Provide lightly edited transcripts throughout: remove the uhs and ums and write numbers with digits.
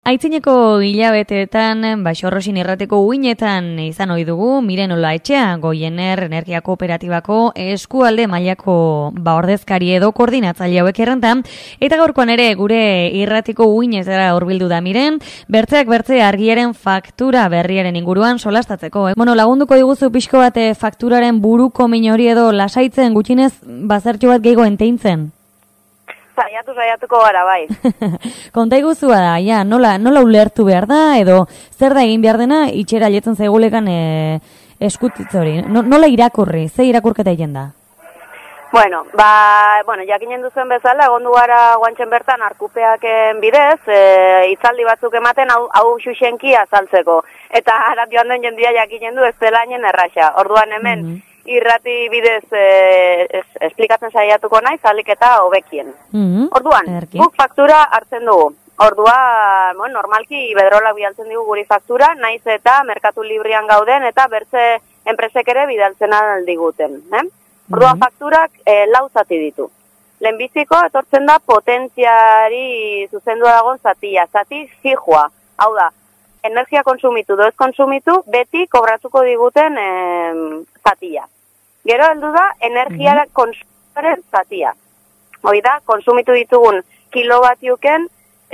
Aitzineko hilabeteetan, Baxorrosin irrateko uinetan izan ohi dugu Miren Olaetxea, Goiener Energia Kooperatibako eskualde mailako ordezkari edo koordinatzaile hauek errantan, eta gaurkoan ere gure irratiko uinetara hurbildu da Miren, bertzeak bertze argiaren faktura berriaren inguruan solastatzeko. Lagunduko diguzu pixko bat fakturaren buruko min hori edo lasaitzen gutxinez bazertxo bat gehiago enteintzen? Saiatuko gara, bai. Konta iguzua da, ja, nola ulertu behar da, edo zer da egin behar dena, itxera jetzen zaigulekan eskutitz hori. Nola irakurri, ze irakurketa egin da? Bueno, jakinen duzen bezala, egondu gara guantxen bertan arkupeaken bidez, hitzaldi batzuk ematen hau xuxenki azaltzeko. Eta harat joan den jendia jakinen du ez dela hainen erraxa. Orduan hemen, irrati bidez esplikatzen saiatuko naiz, alik eta hobekien. Orduan, guk faktura hartzen dugu. Orduan, normalki Iberdrola bidaltzen digu guri faktura, naiz eta merkatu librian gauden eta bertze enpresek ere bidaltzen aldiguten. Orduan, fakturak lau zati ditu. Lehenbiziko etortzen da potentziari zuzendu dagoen zatia, zati fijoa. Hau da, energia konsumitu, doez konsumitu, beti kobratuko diguten zatia. Gero heldu da, energia konsumitzen zatia. Hoi da, konsumitu ditugun kilobatiuken,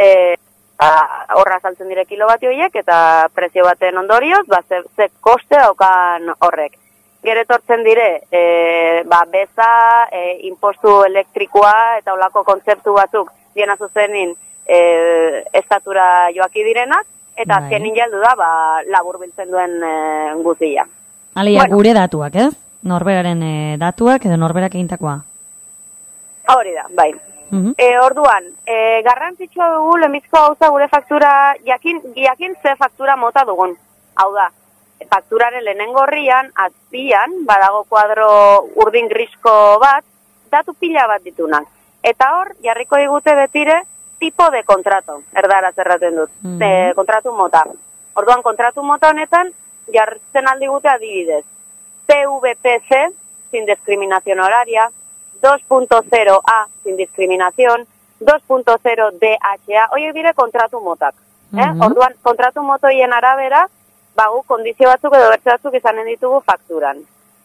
horra saltzen dire kilobatioiek, eta prezio baten ondorioz, ze koste daukan horrek. Gero etortzen dire, beza, impostu elektrikoa, eta olako kontzeptu batzuk, diena zuzenin, estatura joaki direnak, eta azkenin jaldu da, labur biltzen duen guzia. Aleia, gure datuak, ez? Norberaren datuak edo norberak egintakoa? Hori da, bai. Orduan, garrantzitsua dugu lehenbizko gauza gure faktura, jakin ze faktura mota dugun. Hau da, fakturaren lehenengo horrian, azpian, badago kuadro urdin grisko bat, datu pila bat ditunak. Eta hor, jarriko digute betire, tipo de kontrato, erdaraz erraten dut, kontratu mota. Orduan, kontratu mota honetan, jartzen aldigute adibidez. PVPC, sin discriminación horaria, 2.0A, sin discriminación, 2.0 DHA, oiek dire kontratu motak. Orduan, kontratu motoien arabera, bagu kondizio batzuk edo bertze batzuk izanen ditugu fakturan.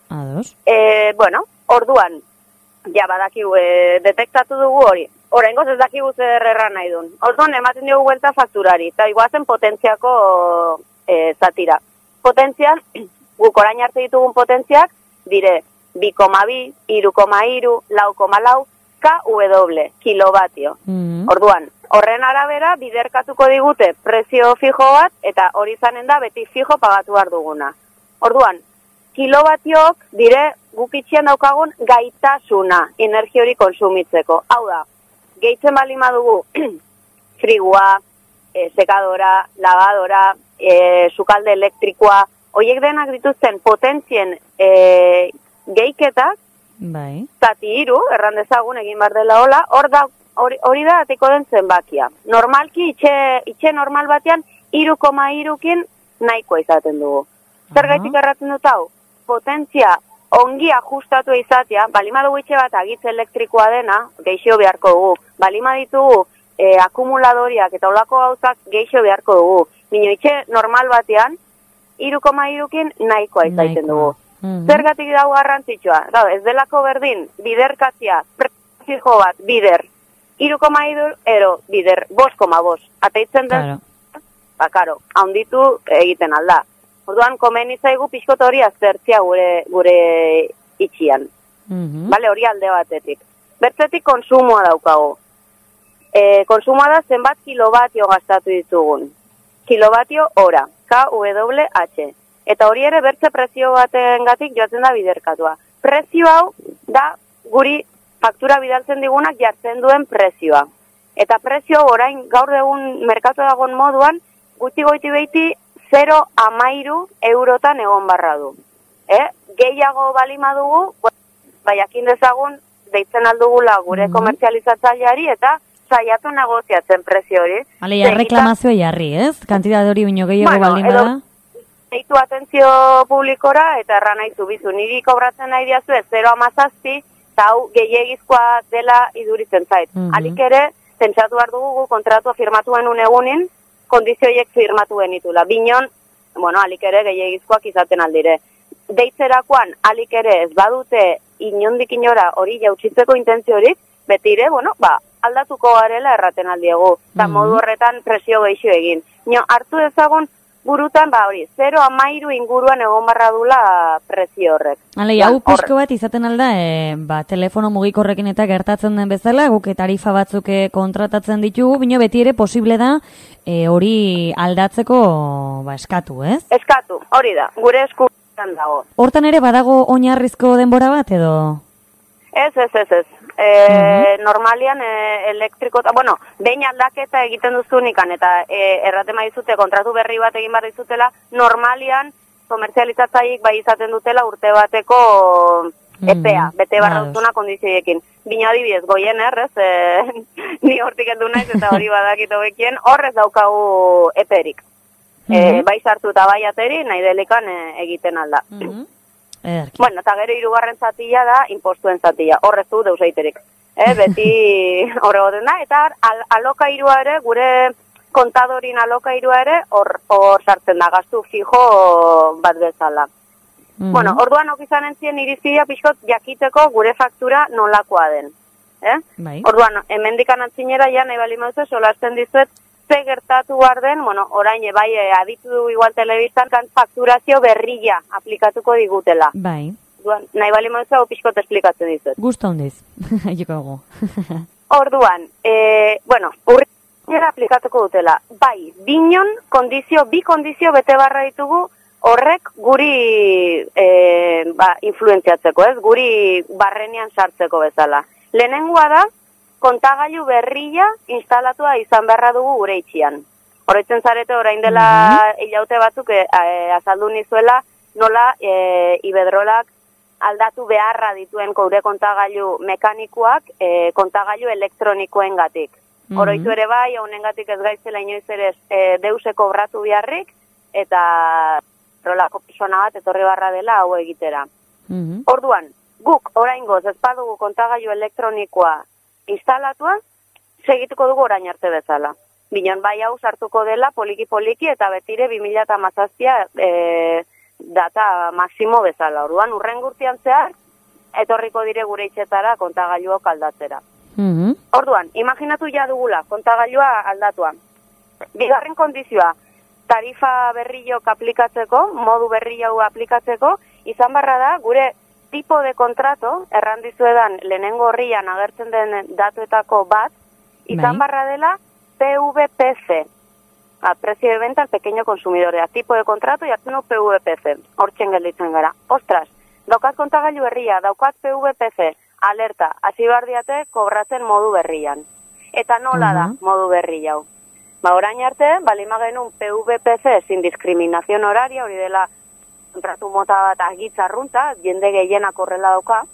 Orduan, ja badakigu, detektatu dugu hori. Oraingoz ez dakigu zer erran nahi duen. Orduan, ematen dugu buelta fakturari, eta iguazen potentziako zatira. Potentzian, guk orain arte ditugun potentziak, dire 2,2, 3,3, 4,4, kW, kilobatio. Orduan, horren arabera, biderkatuko digute prezio fijo bat, eta hori izanen da beti fijo pagatu behar duguna. Orduan, kilobatiok dire guk itxian daukagun gaitasuna energia hori konsumitzeko. Hau da, gehitzen bali madugu frigua, sekadora, lavadora, sukalde elektrikoa, horiek denak dituzten potentzien gehiketak, zati hiru, erran dezagun egin behar dela hola, hori da atiko den zenbakia. Normalki, itxe normal batean, 3,3kin nahikoa izaten dugu. Zer gaitik erratzen dut hau? Potentzia ongi ajustatu izatea, balima dugu itxe bat agitze elektrikoa dena, geixo beharko dugu. Balima ditugu akumuladoriak eta olako gauzak geixo beharko dugu. Mino itxe normal batean, 3,3kin nahikoa izaiten dugu. Zergatik dago garrantzitsua? Ez delako berdin, biderkatzia, prefijo bat, bider, 3,3 ero, bider, 5,5. Ateitzen den, haunditu egiten alda. Orduan, komeni zaigu pixkot hori aztertzia gure itxian. Hori alde batetik. Bertzetik konsumoa daukagu. Konsumoa da zenbat kilobatio gastatu ditugun. Kilobatio hora, KWH. Eta hori ere bertze prezio batengatik joatzen da biderkatua. Prezio hau da guri faktura bidaltzen digunak jartzen duen prezioa. Eta prezio orain gaur egun merkatu dagoen moduan, gutxi goiti behiti 0,13 eurotan egon barra du. Gehiago balima dugu, jakin dezagun, deitzen aldugula gure komertzializatzaileari eta saiatu negoziatzen prezio hori. Aleia, reklamazioa jarri, ez? Kantidade hori baino gehiago balima da? Eitu atentzio publikora eta erran nahizu bizu. Niri kobratzen nahi diazu ez 0,17 eta hau gehiagizkoa dela iduritzen zait. Alik ere, pentsatu behar dugu kontratua firmatuen egunin, kondizioiek firmatu genitula. Binon, alik ere gehiagizkoak izaten aldire. Deitzerakoan, alik ere ez badute inondik inora hori jautsitzeko intentziorik, betire, aldatuko garela erraten aldiegu. Eta modu horretan presio gehixo egin. Hartu ezagun, burutan, 0,13 inguruan egon barra dula prezio horrek. Hau pixko bat izaten alda, telefono mugikorrekin eta gertatzen den bezala, guk tarifa batzuk kontratatzen ditugu, bino beti ere posible da hori aldatzeko eskatu, ez? Eskatu, hori da, gure eskuetan dago. Hortan ere badago oinarrizko denbora bat edo? Ez. Normalian elektriko, behin aldaketa egiten duzunikan eta erraten dizute kontratu berri bat egin behar dizutela, normalian komertzializatzaiek bai izaten dutela urte bateko epea, bete barra duzuna kondizioekin. Bina adibidez, goien errez, ni hortik heldu naiz eta hori badakito bekien, horrez daukagu eperik. Bai sartu eta bai ateri, nahi delikan egiten alda. Eta gero 3. zatila da impostuen zatila, horrez du deuseiterik. Beti horregoten da, eta alokairua ere, gure kontadorin alokairua ere, hor sartzen da, gastu fijo bat bezala. Orduan okizan entzien irizpidea pixkot jakiteko gure faktura nolakoa den. Orduan, hemendikan antzinera ja nahi bali mauzue, solasten dizuet, ze gertatu behar den, orain bai aditu du igual telebistan, fakturazio berria aplikatuko digutela. Bai. Nahi bali mauzue, hau pixkot esplikatzen dizuet. Gusta hondiz, haiko ego. Orduan, urriera aplikatuko dutela. Bai, bi kondizio bete barra ditugu, horrek guri influenziatzeko, ez? Guri barrenean sartzeko bezala. Lehenengoa da, kontagailu berria instalatua izan beharra dugu gure itxian. Horretzen zarete orain dela hilaute batzuk azaldu nizuela nola Iberdrolak aldatu beharra dituen gure kontagailu mekanikoak kontagailu elektronikoen gatik. Oroitu ere bai, honengatik ez gaizela inoiz ere deuseko kobratu beharrik eta rolako persona bat etorri barra dela hau egitera. Orduan, guk oraingoz ez badugu kontagailu elektronikoa instalatua, segituko dugu orain arte bezala. Binon bai hau sartuko dela poliki-poliki eta betire 2017 data maksimo bezala. Orduan, urrengurtian zehar, etorriko dire gure itxetara kontagailuok aldatzera. Orduan, imaginatu ja dugula kontagailua aldatua. Bigarren kondizioa, tarifa berriok aplikatzeko, modu berriau aplikatzeko, izan barra da gure tipo de kontrato, errandizuedan lehenengo horrian agertzen den datuetako bat, izan barra dela PVPC, precio de venta al pequeño consumidorea, tipo de contrato jartzen du PVPC, hortzen gelditzen gara. Ostras, daukat kontagailu berria, daukat PVPC, alerta, hasi behar diate kobratzen modu berrian. Eta nola da modu berri hau? Orain arte, balima genuen PVPC sin discriminación horaria, hori dela kontratu mota bat agitzarrunta, jende gehienak horrela dauka,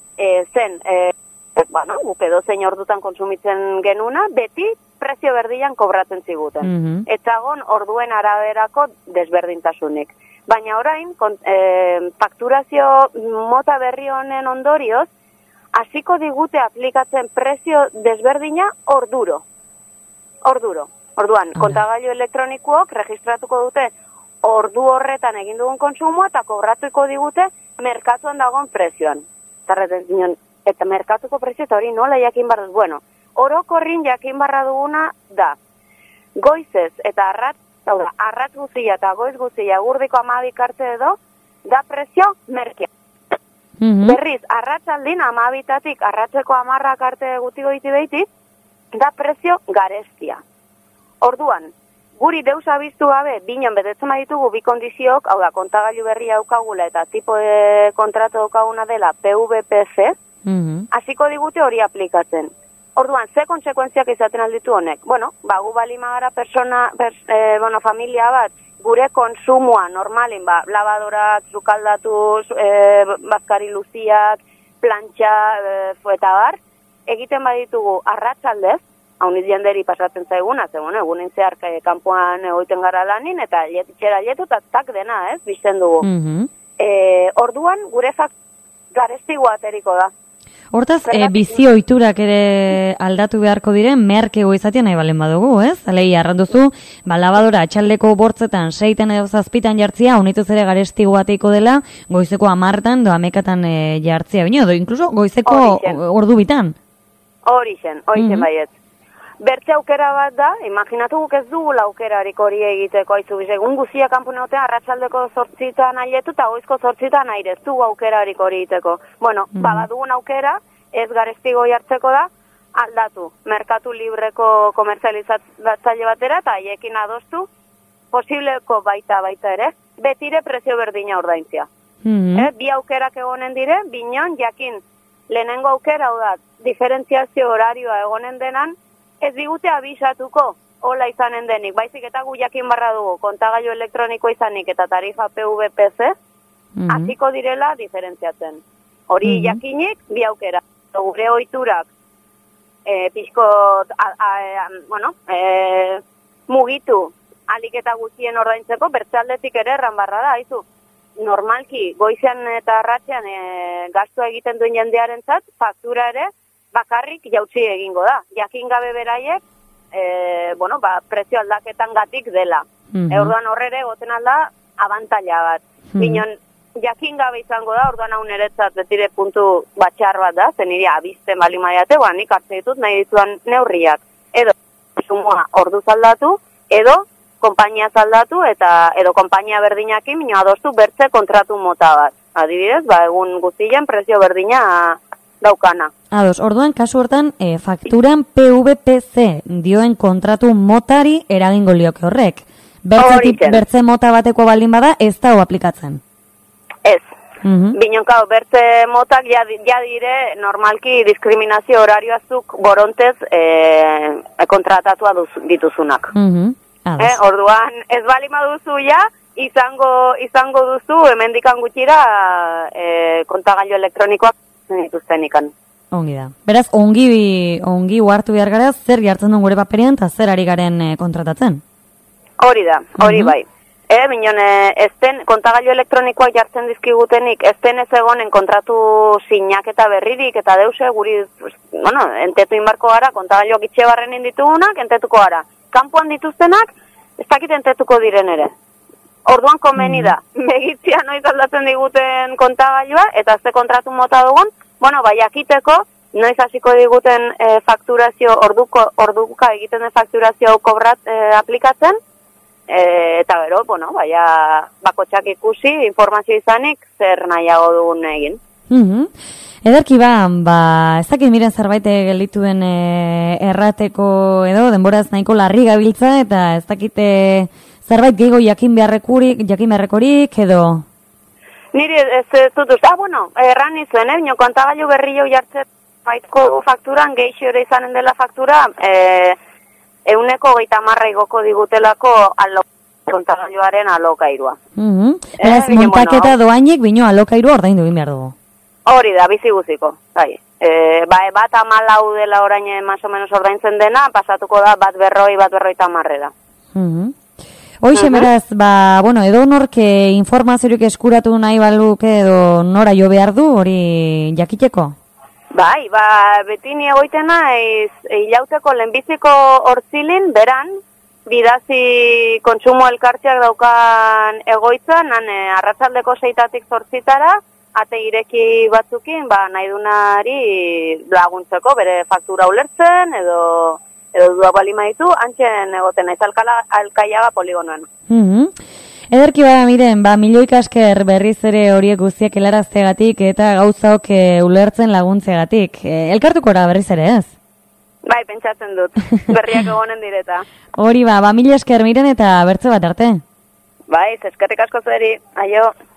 guk edozein ordutan konsumitzen genuna, beti prezio berdian kobratzen ziguten. Etzagon orduen araberako desberdintasunik. Baina orain, fakturazio mota berri honen ondorioz, hasiko digute aplikatzen prezio desberdina orduro. Orduan, kontagailu elektronikoak registratuko dute ordu horretan egin dugun konsumoa eta kobratuko digute merkatuan dagoen prezioan. Eta merkatuko prezio eta hori nola jakin barra dut. Bueno, orokorrin jakin barra duguna da. Goizez eta arratz guzia eta goiz guzia gurdiko 12 arte edo, da prezio merkia. Berriz, arratzaldin 12tatik arratzeko 10 arte guti goiti behitik, da prezio garestia. Orduan, guri deus abiztu gabe, binon betetzen baditugu bi kondiziok, hau da, kontagailu berria daukagula eta tipo de kontrato daukaguna dela PVPC, hasiko digute hori aplikatzen. Orduan, ze konsekuentziak izaten alditu honek? Gu balimagara familia bat, gure konsumoa normalin, lavadorak, zukaldatuz, bazkari luziak, plantxa, eta bar, egiten baditugu arratzaldez, hau jenderi pasatzen zaiguna, egunen zehar kanpoan egoiten gara lanin, eta etxera letu eta tak dena, bizten dugu. Orduan, gure garesti guateriko da. Hortaz, bizi ohiturak ere aldatu beharko diren merkego izatea nahi balen badugu, ez? Alei, arranduzu, labadora atxaldeko bortzetan, 6 edo 7 jartzia, unituz ere garestigo bateiko dela, goizeko 10 edo 11 jartzia, bine, edo inkluso goizeko ordu bitan. Horixen baiet. Bertze aukera bat da, imaginatu guk ez dugula aukerarik hori egiteko, aizu, egun guzia kanpuneotea arratsaldeko 8 aietu eta goizko 8 aire, ez dugu aukerarik hori egiteko. Bueno, badugun aukera, ez garestigo jartzeko da, aldatu, merkatu libreko komerzializatzaile batera eta haiekin adostu, posibleko baita ere, betire prezio berdina ordaintzia. Bi aukerak egonen dire, binon, jakin, lehenengo aukera, hau da, diferentziazio horarioa egonen denan, ez digute abisatuko, hola izanen denik, baizik eta gu jakin barra dugu, kontagailu elektroniko izanik eta tarifa PVPC, hasiko direla diferentziatzen. Hori jakinik, bi aukera, gure ohiturak, pixkot, mugitu, alik eta gutxien ordaintzeko, bertzaldetik ere erran barra da, haizu. Normalki, goizean eta arratxean gastua egiten duen jendearentzat, faktura ere, bakarrik jautsi egingo da. Jakin gabe beraiek, prezio aldaketan gatik dela. Orduan horrere, goten alda, abantaila bat. Binon, jakin gabe izango da, orduan hau niretzat betire puntu batxar bat da, zen nire abizten bali maiate, nik hartzen ditut nahi dituan neurriak. Edo, sumoa ordu zaldatu, edo, konpainia zaldatu, eta edo konpainia berdinakin, minio adostu bertze kontratu mota bat. Adibidez, egun guztien prezio berdina daukana. Ados, orduan, kasu hortan, fakturan PVPC dioen kontratu motari eragingo lioke horrek. Bertze mota bateko baldin bada, ez da aplikatzen. Ez. Binonkau, bertze motak ja dire normalki diskriminazio horarioazuk borontez kontratatua dituzunak. Orduan, ez bali maduzu ja, izango duzu, hemendikan gutxira kontagailu elektronikoak dituztenikan. Ongi da. Beraz, ongi uartu behar gara, zer jartzen duen gure paperian eta zer ari garen kontratatzen? Hori da, hori bai. Binon, kontagailu elektronikoak jartzen dizkigutenik, ez egonen kontratu sinak eta berririk, eta deuse guri, entetu inbarko gara, kontagailuak itxe barren inditugunak, entetuko gara. Kanpoan dituztenak, ez dakit entetuko diren ere. Orduan komeni da, begitzia noiz aldatzen diguten kontagailua, eta ze kontratu mota dugun, jakiteko, noiz hasiko diguten fakturazio, orduka egiten den fakturazio aplikatzen, eta gero, bakotxak ikusi, informazio izanik, zer nahiago dugun egin. Ederki ez dakit miren zerbait geldituen errateko edo, denboraz nahiko larri gabiltza, eta ez dakite zerbait gehiago jakin beharrekorik edo? Niri ez dut uste, erran izuen, bino kontagailu berri jau jartzen baitko fakturan, geixo ere izanen dela faktura, 130 igoko digutelako kontagailuaren alokairua. Beraz, montaketa doainek bino alokairua ordaindu egin behar dugu. Hori da, bizi guziko, bai. Bat 14 dela orain más o menos ordaintzen dena, pasatuko da bat 150 Hoxe, beraz, edo norke informaziorik eskuratu nahi baluke edo nora jo behar du, hori jakiteko? Bai, beti ni egoitena hilauteko lehenbiziko hortzilin, beran, bidazi kontsumo elkartziak daukan egoitza, arratsaldeko 6 zortzitara, ate ireki batzukin, nahi dunari laguntzeko, bere faktura ulertzen, edo duak bali maizu, antxen egoten naiz Alkaiaga poligonoan. Ederki miren, milioika esker berriz ere horiek guztiak helaraztegatik eta gauzaok ulertzen laguntzegatik. Elkartukora berriz ere ez? Bai, pentsatzen dut, berriak egonen direta. Hori mila esker miren eta bertze bat arte. Bai, eskerrik asko zeri, aio.